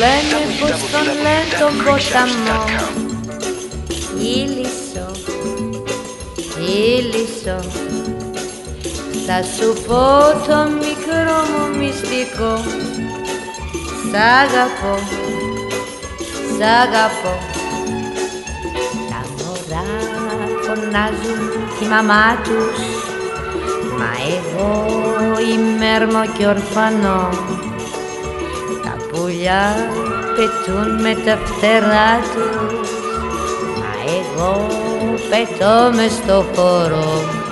λένε, πως τον λένε τον ποταμό. Ήλισσο, ήλισσο, θα σου πω το μικρό μου μυστικό. Σ' αγαπώ, σ' αγαπώ. Τα μωρά φωνάζουν τη μαμά τους, μα εγώ είμαι έρμο και ορφανό. Τα πουλιά πετούν με τα φτερά τους, μα εγώ πετώ μες στο χώρο.